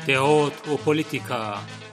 דעות ופוליטיקה.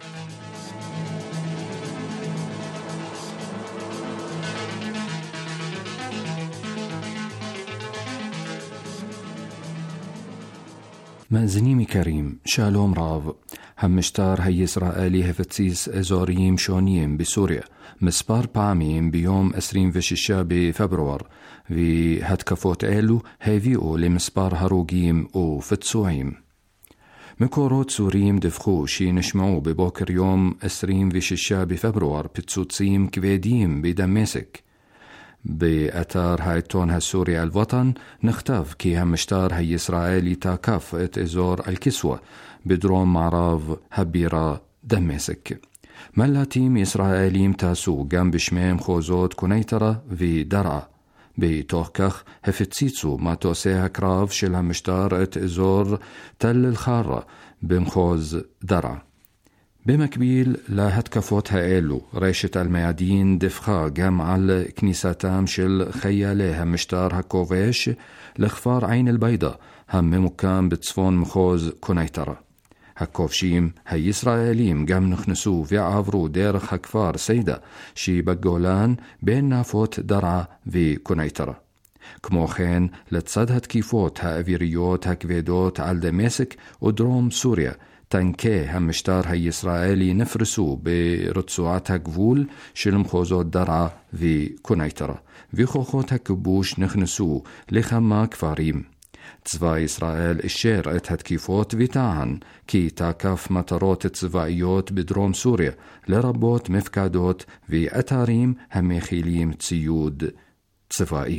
מאזינים יקרים, שלום רב. המשטר הישראלי הפציץ אזורים שונים בסוריה מספר פעמים ביום 26 בפברואר, והתקפות אלו הביאו למספר הרוגים ופצועים. מקורות סוריים דיווחו שנשמעו בבוקר יום 26 בפברואר פיצוצים כבדים בדמשק. באתר העיתון הסורי אל-וטן נכתב כי המשטר הישראלי תקף את אזור אל-כסווה בדרום מערב הבירה דמשק. מל"טים ישראלים טסו גם בשמי מחוזות קוניטרה ודרעה. בתוך כך הפציצו מטוסי הקרב של המשטר את אזור תל אל-חרה במחוז דרעה. במקביל להתקפות האלו, רשת אל-מיאדין דיווחה גם על כניסתם של חיילי המשטר הכובש לכפר עין אל-בידה הממוקם בצפון מחוז קוניטרה. הכובשים הישראלים גם נכנסו ועברו דרך הכפר סיידה שבגולן בין נפות דרעה וקוניטרה. כמו כן, לצד התקיפות האוויריות הכבדות על דמשק ודרום סוריה, טנקי המשטר הישראלי נפרסו ברצועת הגבול של מחוזות דרעה וקוניטרה, וכוחות הכיבוש נכנסו לכמה כפרים. צבא ישראל אישר את התקיפות וטען כי תקף מטרות צבאיות בדרום סוריה, לרבות מפקדות ואתרים המכילים ציוד צבאי.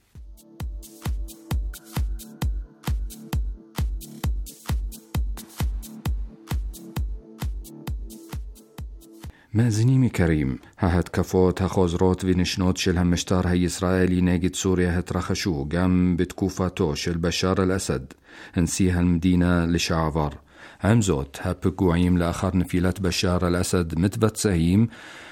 מאזינים יקרים, ההתקפות החוזרות ונשנות של המשטר הישראלי נגד סוריה התרחשו גם בתקופתו של בשאר אל-אסד, נשיא המדינה לשעבר. עם זאת, הפיגועים לאחר נפילת בשאר אל-אסד מתבצעים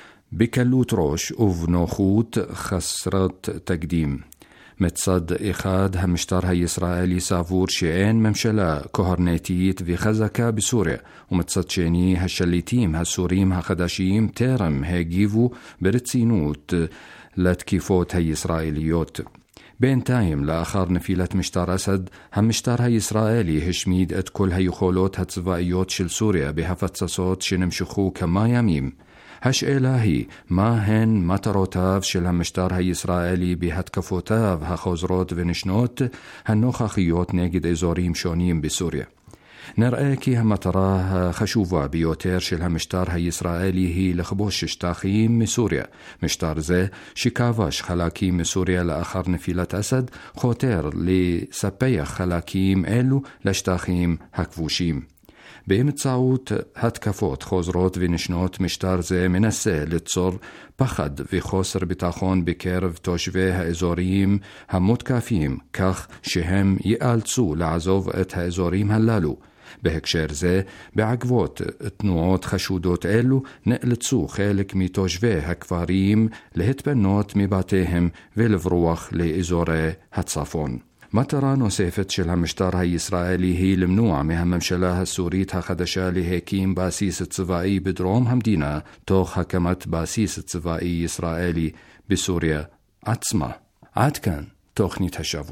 בקלות ראש ובנוחות חסרת תקדים. מצד אחד, המשטר הישראלי סבור שאין ממשלה קוהרנטית וחזקה בסוריה, ומצד שני, השליטים הסורים החדשים טרם הגיבו ברצינות לתקיפות הישראליות. בינתיים, לאחר נפילת משטר אסד, המשטר הישראלי השמיד את כל היכולות הצבאיות של סוריה בהפצצות שנמשכו כמה ימים. השאלה היא, מה הן מטרותיו של המשטר הישראלי בהתקפותיו החוזרות ונשנות הנוכחיות נגד אזורים שונים בסוריה? נראה כי המטרה החשובה ביותר של המשטר הישראלי היא לכבוש שטחים מסוריה. משטר זה, שכבש חלקים מסוריה לאחר נפילת אסד, חותר לספח חלקים אלו לשטחים הכבושים. באמצעות התקפות חוזרות ונשנות, משטר זה מנסה ליצור פחד וחוסר ביטחון בקרב תושבי האזורים המותקפים, כך שהם ייאלצו לעזוב את האזורים הללו. בהקשר זה, בעקבות תנועות חשודות אלו, נאלצו חלק מתושבי הכפרים להתפנות מבתיהם ולברוח לאזורי הצפון. מטרה נוספת של המשטר הישראלי היא למנוע מהממשלה הסורית החדשה להקים בסיס צבאי בדרום המדינה, תוך הקמת בסיס צבאי ישראלי בסוריה עצמה. עד כאן תוכנית השבוע.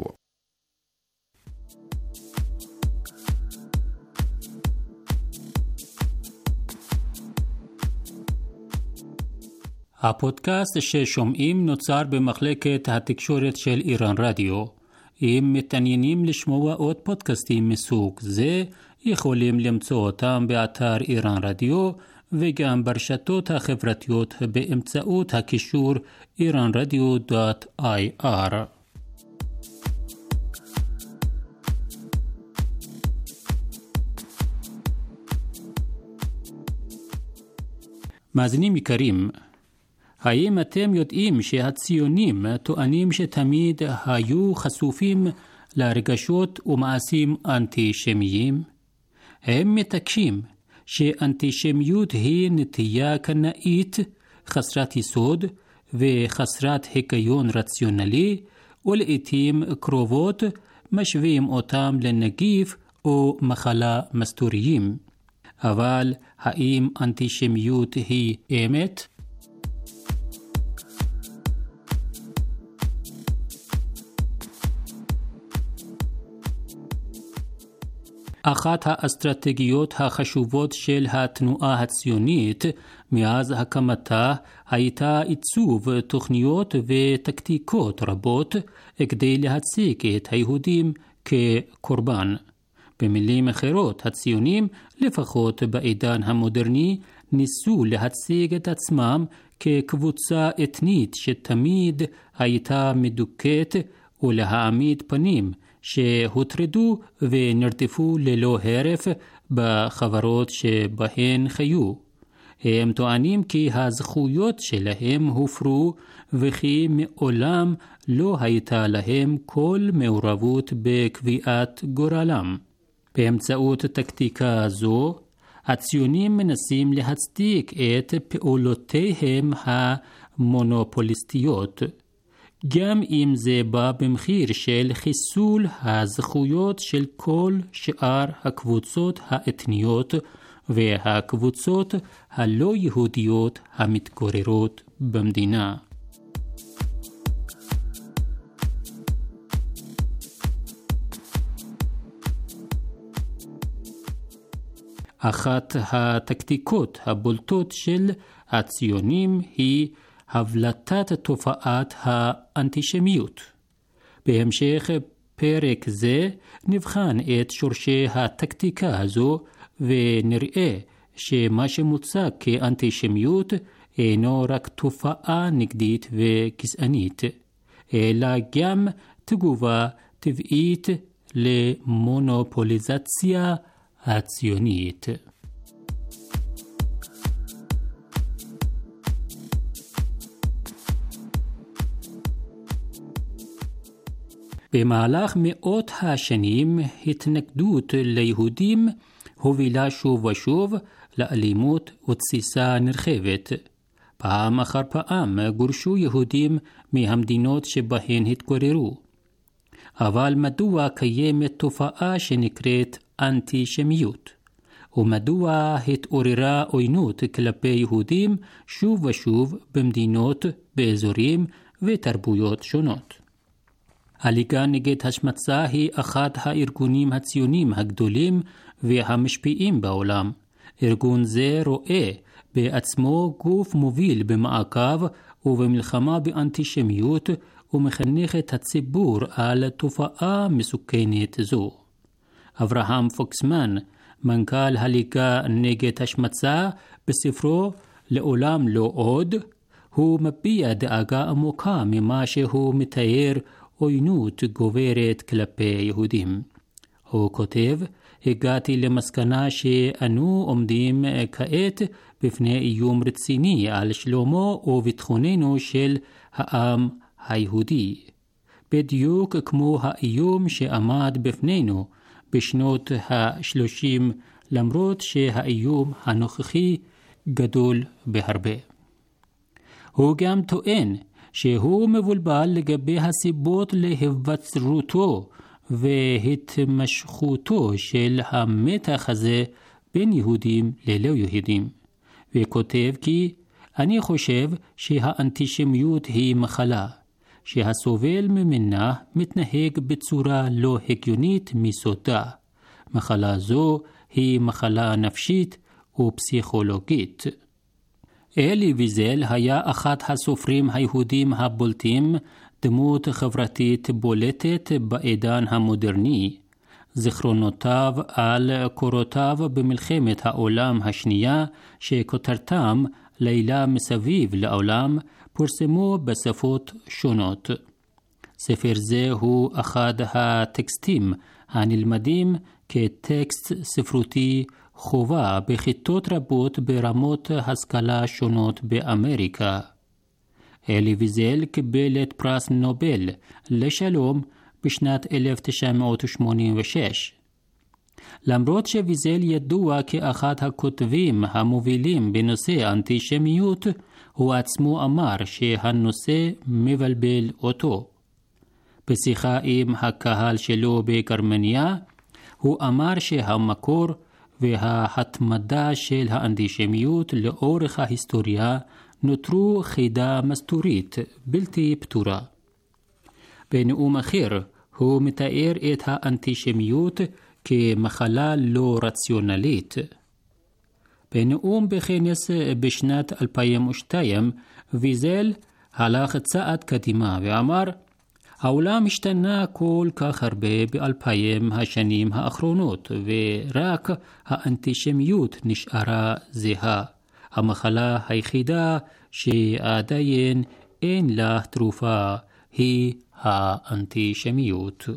הפודקאסט ששומעים נוצר במחלקת התקשורת של איראן רדיו. אם מתעניינים לשמוע עוד פודקאסטים מסוג זה, יכולים למצוא אותם באתר איראן רדיו וגם ברשתות החברתיות באמצעות הקישור iranradio.ir. מאזינים יקרים, האם אתם יודעים שהציונים טוענים שתמיד היו חשופים לרגשות ומעשים אנטישמיים? הם מתעקשים שאנטישמיות היא נטייה קנאית חסרת יסוד וחסרת היגיון רציונלי, ולעיתים קרובות משווים אותם לנגיף או מחלה מסתוריים. אבל האם אנטישמיות היא אמת? אחת האסטרטגיות החשובות של התנועה הציונית מאז הקמתה הייתה עיצוב תוכניות וטקטיקות רבות כדי להציג את היהודים כקורבן. במילים אחרות, הציונים, לפחות בעידן המודרני, ניסו להציג את עצמם כקבוצה אתנית שתמיד הייתה מדוכאת ולהעמיד פנים שהוטרדו ונרדפו ללא הרף בחברות שבהן חיו. הם טוענים כי הזכויות שלהם הופרו וכי מעולם לא הייתה להם כל מעורבות בקביעת גורלם. באמצעות טקטיקה זו, הציונים מנסים להצדיק את פעולותיהם המונופוליסטיות, גם אם זה בא במחיר של חיסול הזכויות של כל שאר הקבוצות האתניות והקבוצות הלא יהודיות המתגוררות במדינה. אחת הטקטיקות הבולטות של הציונים היא הבלטת תופעת האנטישמיות. בהמשך פרק זה נבחן את שורשי הטקטיקה הזו ונראה שמה שמוצג כאנטישמיות אינו רק תופעה נגדית וגזענית, אלא גם תגובה טבעית למונופוליזציה הציונית. במהלך מאות השנים התנגדות ליהודים הובילה שוב ושוב לאלימות ותסיסה נרחבת. פעם אחר פעם גורשו יהודים מהמדינות שבהן התגוררו. אבל מדוע קיימת תופעה שנקראת אנטישמיות? ומדוע התעוררה עוינות כלפי יהודים שוב ושוב במדינות, באזורים ותרבויות שונות? הליגה נגד השמצה היא אחד הארגונים הציונים הגדולים והמשפיעים בעולם. ארגון זה רואה בעצמו גוף מוביל במעקב ובמלחמה באנטישמיות ומחנך את הציבור על תופעה מסוכנת זו. אברהם פוקסמן, מנכ"ל הליגה נגד השמצה, בספרו "לעולם לא עוד", הוא מביע דאגה עמוקה ממה שהוא מתאר עוינות גוברת כלפי יהודים. הוא כותב, הגעתי למסקנה שאנו עומדים כעת בפני איום רציני על שלומו וביטחוננו של העם היהודי. בדיוק כמו האיום שעמד בפנינו בשנות ה-30, למרות שהאיום הנוכחי גדול בהרבה. הוא גם טוען שהוא מבולבל לגבי הסיבות להיווצרותו והתמשכותו של המתח הזה בין יהודים ללא יהודים, וכותב כי אני חושב שהאנטישמיות היא מחלה, שהסובל ממנה מתנהג בצורה לא הגיונית מסודה. מחלה זו היא מחלה נפשית ופסיכולוגית. אלי ויזל היה אחד הסופרים היהודים הבולטים, דמות חברתית בולטת בעידן המודרני. זיכרונותיו על קורותיו במלחמת העולם השנייה, שכותרתם לילה מסביב לעולם, פורסמו בשפות שונות. ספר זה הוא אחד הטקסטים הנלמדים כטקסט ספרותי חובה בכיתות רבות ברמות השכלה שונות באמריקה. אלי ויזל קיבל את פרס נובל לשלום בשנת 1986. למרות שוויזל ידוע כאחד הכותבים המובילים בנושא אנטישמיות, הוא עצמו אמר שהנושא מבלבל אותו. בשיחה עם הקהל שלו בגרמניה, הוא אמר שהמקור וההתמדה של האנטישמיות לאורך ההיסטוריה נותרו חידה מסתורית בלתי פתורה. בנאום אחר הוא מתאר את האנטישמיות כמחלה לא רציונלית. בנאום בכנס בשנת 2002, ויזל הלך צעד קדימה ואמר, העולם השתנה כל כך הרבה ב2000 השנים האחרונות, ורק האנטישמיות נשארה זהה. המחלה היחידה שעדיין אין לה תרופה היא האנטישמיות.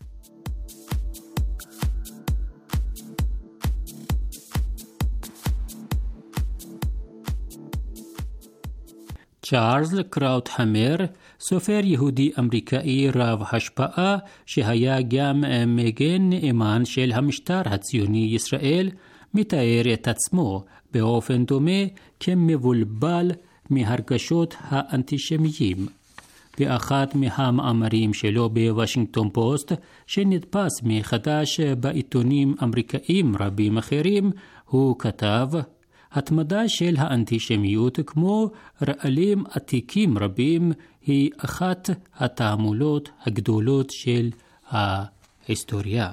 צ'ארלס קראוטהמר, סופר יהודי אמריקאי רב השפעה שהיה גם מגן נאמן של המשטר הציוני ישראל, מתאר את עצמו באופן דומה כמבולבל מהרגשות האנטישמיים. באחד מהמאמרים שלו בוושינגטון פוסט, שנדפס מחדש בעיתונים אמריקאים רבים אחרים, הוא כתב, התמדה של האנטישמיות כמו רעלים עתיקים רבים היא אחת התעמולות הגדולות של ההיסטוריה.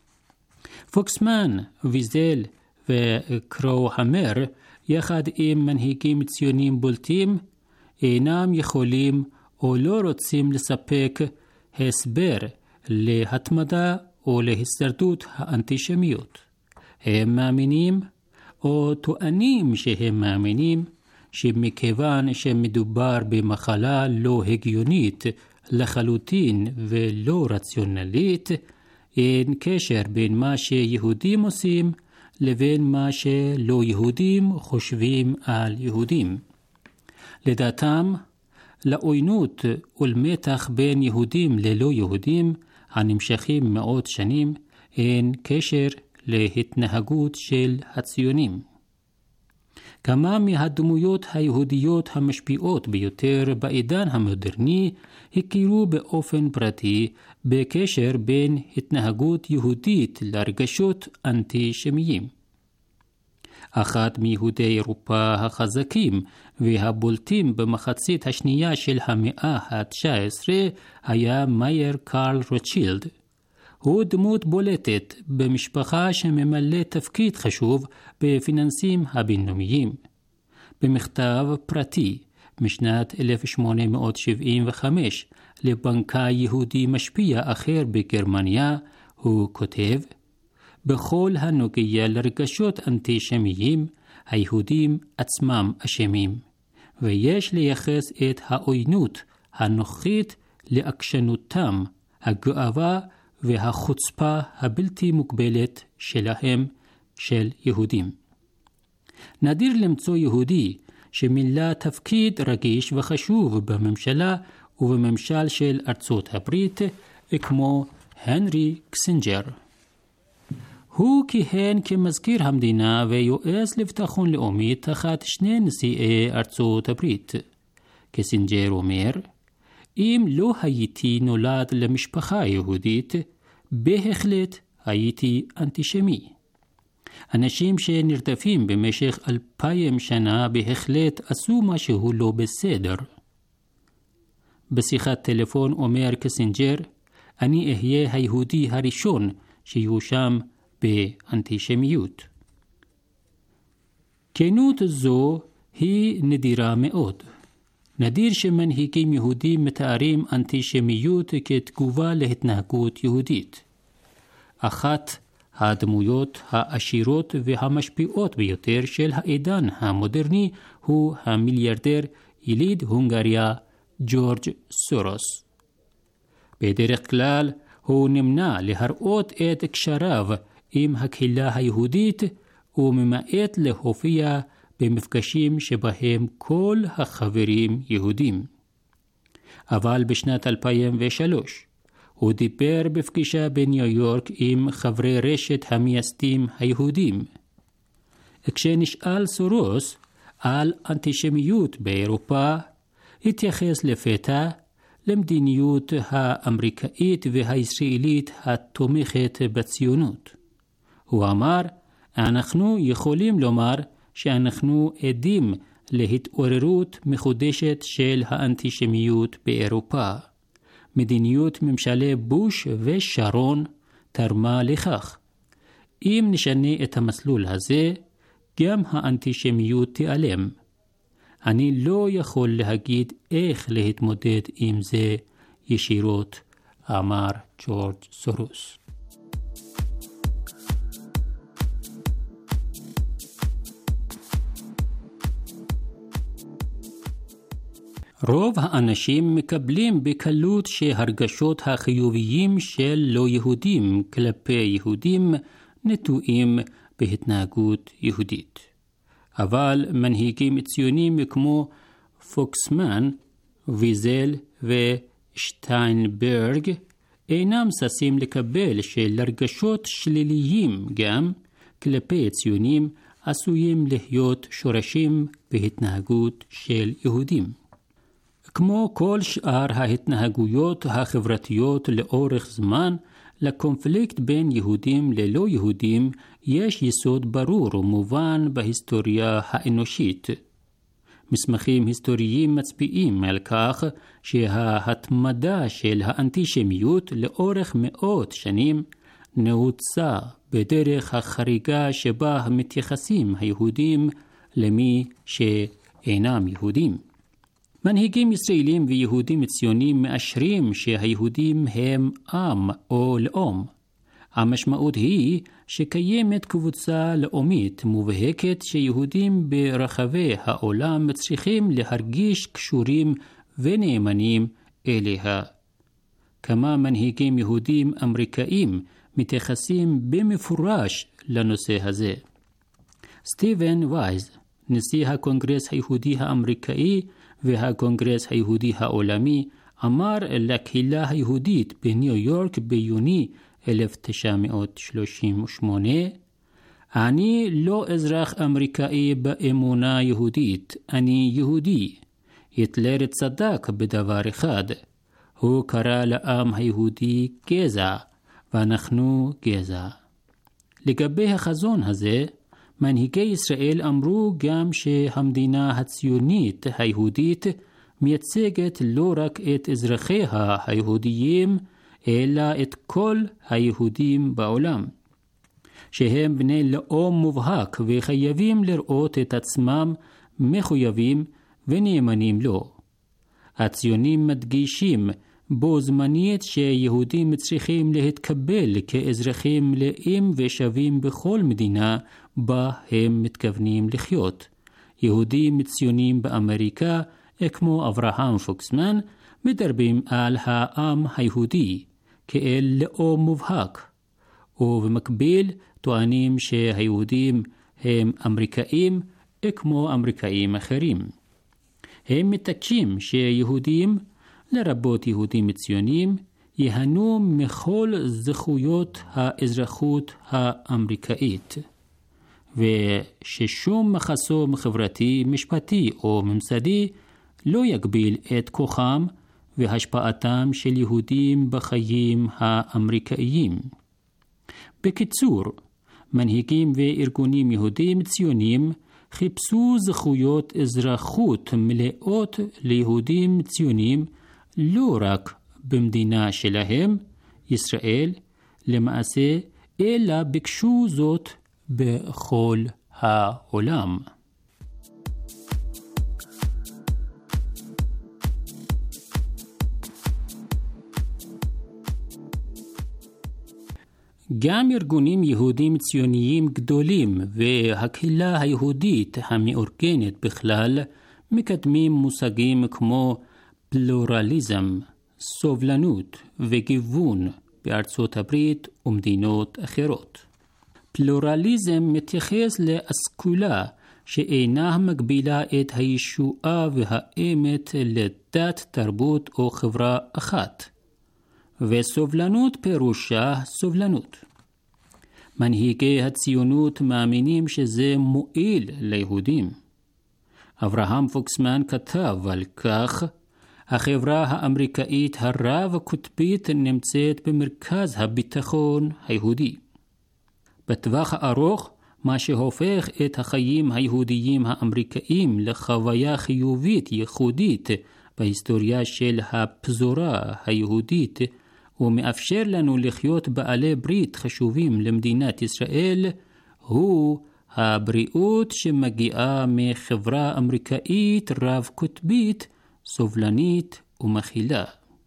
פוקסמן, ויזל וקראוטהמר, יחד עם מנהיגים ציונים בולטים, אינם יכולים או לא רוצים לספק הסבר להתמדה או להישרדות האנטישמיות. הם מאמינים או טוענים שהם מאמינים שמכיוון שמדובר במחלה לא הגיונית לחלוטין ולא רציונלית, אין קשר בין מה שיהודים עושים לבין מה שלא יהודים חושבים על יהודים. לדעתם, לעוינות ולמתח בין יהודים ללא יהודים הנמשכים מאות שנים אין קשר להתנהגות של הציונים. כמה מהדמויות היהודיות המשפיעות ביותר בעידן המודרני הכירו באופן פרטי בקשר בין התנהגות יהודית לרגשות אנטישמיים. אחד מיהודי אירופה החזקים והבולטים במחצית השנייה של המאה ה-19 היה מאייר קרל רוטשילד. הוא דמות בולטת במשפחה שממלא תפקיד חשוב בפיננסים הבינלאומיים. במכתב פרטי משנת 1875 לבנקאי יהודי משפיע אחר בגרמניה, הוא כותב, בכל הנוגע לרגשות אנטישמיים, היהודים עצמם אשמים, ויש לייחס את העוינות הנוכחית לעקשנותם, הגאווה והחוצפה הבלתי מוגבלת שלהם, של יהודים. נדיר למצוא יהודי שמילא תפקיד רגיש וחשוב בממשלה ובממשל של ארצות הברית, כמו הנרי קיסינג'ר. הוא כיהן כמזכיר המדינה ויועץ לביטחון לאומי תחת שני נשיאי ארצות הברית. קיסינג'ר אומר, אם לא הייתי נולד למשפחה יהודית, בהחלט הייתי אנטישמי. אנשים שנרדפים במשך 2000 שנה בהחלט עשו משהו לא בסדר. בשיחת טלפון אומר קיסינג'ר, אני אהיה היהודי הראשון שיואשם באנטישמיות. כנות זו היא נדירה מאוד. נדיר שמנהיגים יהודים מתארים אנטישמיות כתגובה להתנהגות יהודית. אחת הדמויות העשירות והמשפיעות ביותר של העידן המודרני הוא המיליארדר יליד הונגריה ג'ורג' סורוס. בדרך כלל הוא נמנע להראות את קשריו עם הקהילה היהודית וממעט להופיע במפגשים שבהם כל החברים יהודים. אבל בשנת 2003 הוא דיבר בפגישה בניו יורק עם חברי רשת המייסדים היהודים. כשנשאל סורוס על אנטישמיות באירופה, התייחס לפתע למדיניות האמריקאית והישראלית התומכת בציונות. הוא אמר, אנחנו יכולים לומר שאנחנו עדים להתעוררות מחודשת של האנטישמיות באירופה. מדיניות ממשלי בוש ושרון תרמה לכך. אם נשנה את המסלול הזה, גם האנטישמיות תיעלם. אני לא יכול להגיד איך להתמודד עם זה ישירות, אמר ג'ורג' סורוס. רוב האנשים מקבלים בקלות שהרגשות החיוביים של לא יהודים כלפי יהודים נטועים בהתנהגות יהודית. אבל מנהיגים ציונים כמו פוקסמן, ויזל ושטיינברג אינם ששים לקבל שלרגשות שליליים גם כלפי ציונים עשויים להיות שורשים בהתנהגות של יהודים. כמו כל שאר ההתנהגויות החברתיות לאורך זמן, לקונפליקט בין יהודים ללא יהודים יש יסוד ברור ומובן בהיסטוריה האנושית. מסמכים היסטוריים מצביעים על כך שההתמדה של האנטישמיות לאורך מאות שנים נעוצה בדרך החריגה שבה מתייחסים היהודים למי שאינם יהודים. מנהיגים ישראלים ויהודים ציונים מאשרים שהיהודים הם עם או לאום. המשמעות היא שקיימת קבוצה לאומית מובהקת שיהודים ברחבי העולם צריכים להרגיש קשורים ונאמנים אליה. כמה מנהיגים יהודים אמריקאים מתייחסים במפורש לנושא הזה. סטיבן וייז, נשיא הקונגרס היהודי האמריקאי והקונגרס היהודי העולמי, אמר לקהילה היהודית בניו יורק ביוני 1938, אני לא אזרח אמריקאי באמונה יהודית, אני יהודי. היטלר צדק בדבר אחד, הוא קרא לעם היהודי גזע, ואנחנו גזע. לגבי החזון הזה, מנהיגי ישראל אמרו גם שהמדינה הציונית היהודית מייצגת לא רק את אזרחיה היהודיים, אלא את כל היהודים בעולם, שהם בני לאום מובהק וחייבים לראות את עצמם מחויבים ונאמנים לו. הציונים מדגישים בו זמנית שיהודים צריכים להתקבל כאזרחים מלאים ושווים בכל מדינה בה הם מתכוונים לחיות. יהודים ציונים באמריקה, כמו אברהם פוקסמן, מדברים על העם היהודי כאל לאום מובהק, ובמקביל טוענים שהיהודים הם אמריקאים כמו אמריקאים אחרים. הם מתעקשים שיהודים, לרבות יהודים ציונים, יהנו מכל זכויות האזרחות האמריקאית, וששום מחסום חברתי, משפטי או ממסדי לא יגביל את כוחם והשפעתם של יהודים בחיים האמריקאיים. בקיצור, מנהיגים וארגונים יהודים ציונים חיפשו זכויות אזרחות מלאות ליהודים ציונים לא רק במדינה שלהם, ישראל, למעשה, אלא ביקשו זאת בכל העולם. גם ארגונים יהודים ציוניים גדולים והקהילה היהודית המאורגנת בכלל מקדמים מושגים כמו פלורליזם, סובלנות וגיוון בארצות הברית ומדינות אחרות. פלורליזם מתייחס לאסכולה שאינה מגבילה את הישועה והאמת לדת, תרבות או חברה אחת. וסובלנות פירושה סובלנות. מנהיגי הציונות מאמינים שזה מועיל ליהודים. אברהם פוקסמן כתב על כך, החברה האמריקאית הרב-קוטבית נמצאת במרכז הביטחון היהודי. בטווח הארוך מה שהופך את החיים היהודיים האמריקאים לחוויה חיובית ייחודית בהיסטוריה של הפזורה היהודית, ומאפשר לנו לחיות בעלי ברית חשובים למדינת ישראל, הוא הבריאות שמגיעה מחברה אמריקאית רב-קוטבית, סובלנית ומכילה.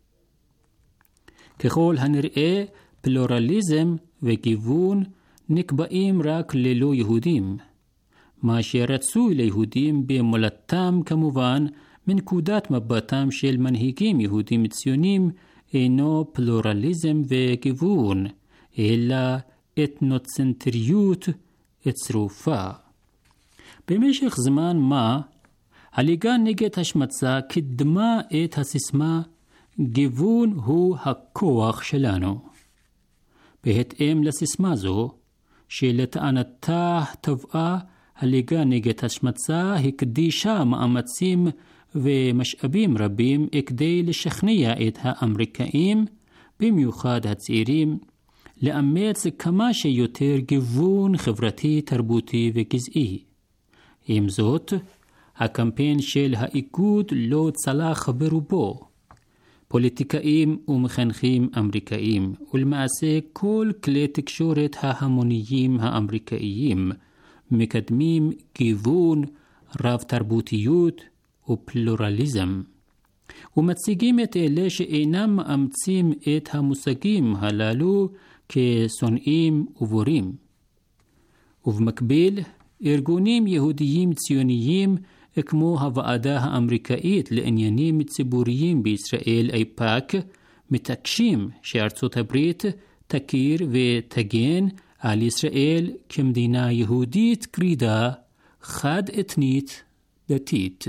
ככל הנראה, פלורליזם וגיוון נקבעים רק ללא יהודים. מה שרצוי ליהודים במולדתם כמובן, מנקודת מבטם של מנהיגים יהודים ציונים, אינו פלורליזם וגיוון, אלא אתנוצנטריות צרופה. במשך זמן מה, הליגה נגד השמצה קידמה את הסיסמה גיוון הוא הכוח שלנו. בהתאם לסיסמה זו, שלטענתה טבעה הליגה נגד השמצה הקדישה מאמצים ומשאבים רבים כדי לשכנע את האמריקאים, במיוחד הצעירים, לאמץ כמה שיותר גיוון חברתי, תרבותי וגזעי. עם זאת, הקמפיין של האיגוד לא צלח ברובו. פוליטיקאים ומחנכים אמריקאים, ולמעשה כל כלי תקשורת ההמוניים האמריקאיים, מקדמים גיוון, רב תרבותיות ופלורליזם, ומציגים את אלה שאינם מאמצים את המושגים הללו כשונאים ובורים. ובמקביל, ארגונים יהודיים ציוניים כמו הוועדה האמריקאית לעניינים ציבוריים בישראל איפא"ק מתעקשים שארצות הברית תכיר ותגן על ישראל כמדינה יהודית גרידא, חד-אתנית, דתית.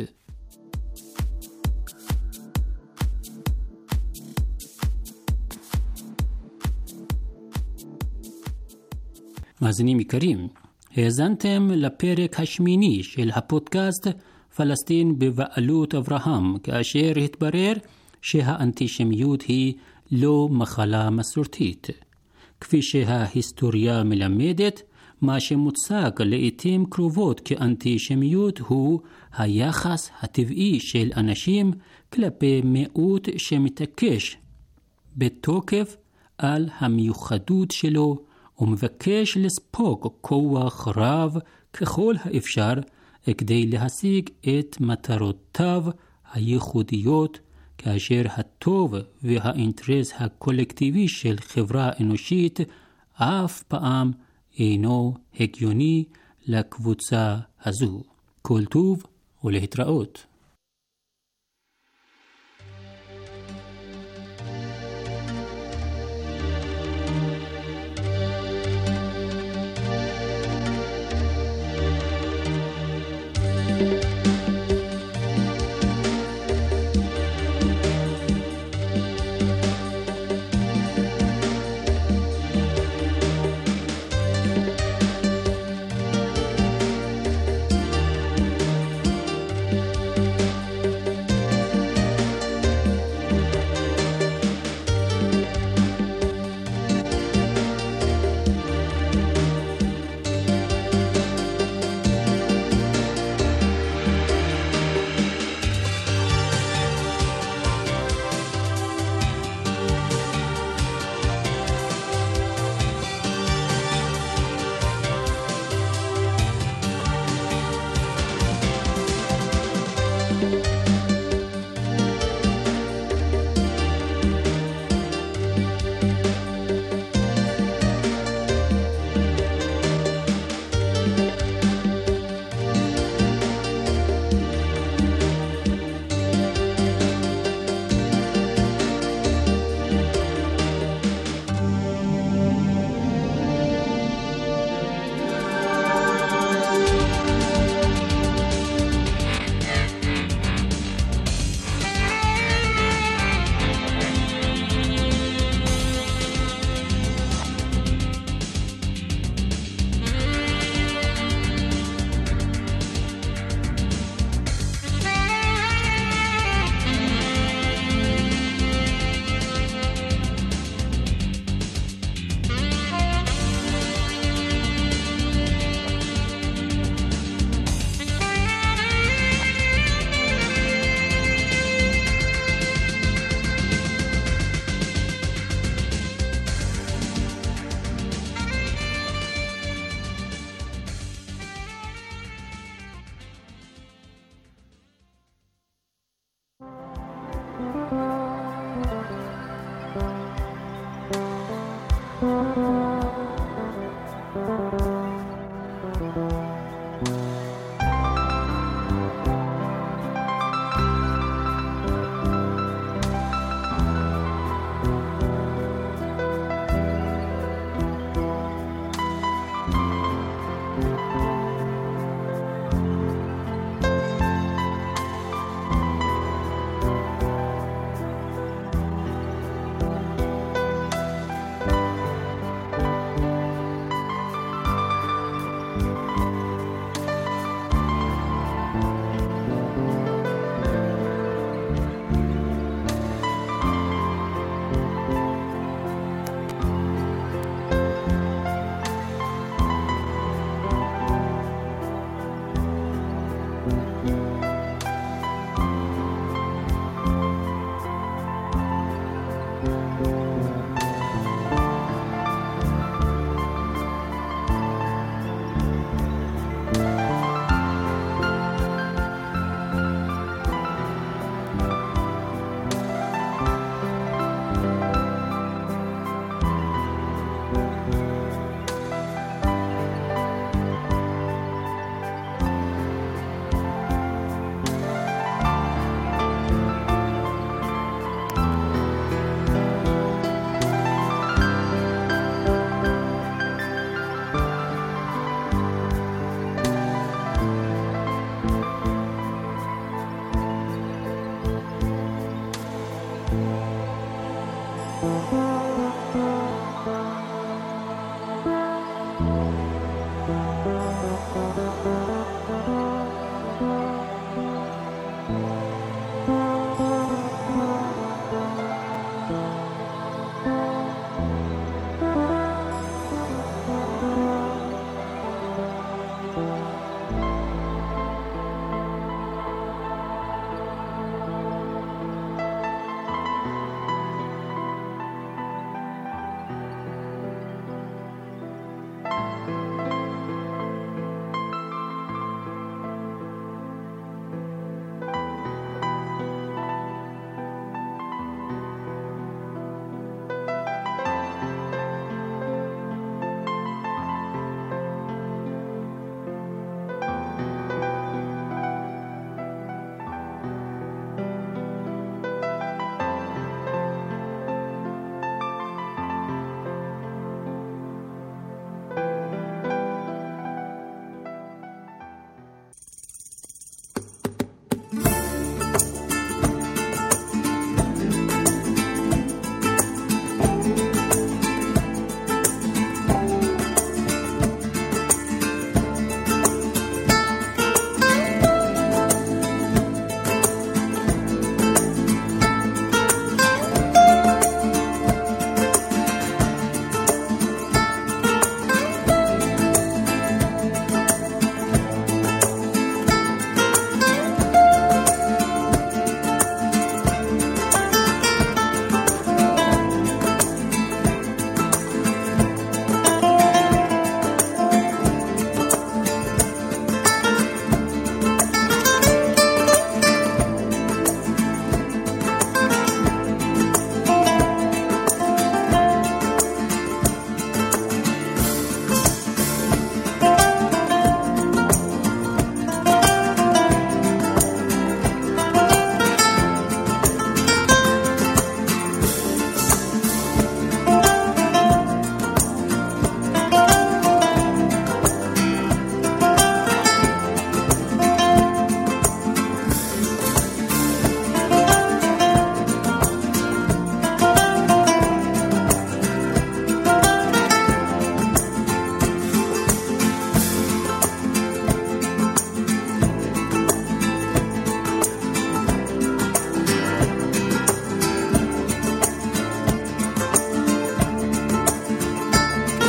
מאזינים יקרים, האזנתם לפרק השמיני של הפודקאסט פלסטין בבעלות אברהם, כאשר התברר שהאנטישמיות היא לא מחלה מסורתית. כפי שההיסטוריה מלמדת, מה שמוצג לעתים קרובות כאנטישמיות הוא היחס הטבעי של אנשים כלפי מיעוט שמתעקש בתוקף על המיוחדות שלו ומבקש לספוג כוח רב ככל האפשר כדי להשיג את מטרותיו הייחודיות, כאשר הטוב והאינטרס הקולקטיבי של חברה אנושית אף פעם אינו הגיוני לקבוצה הזו. כל טוב ולהתראות.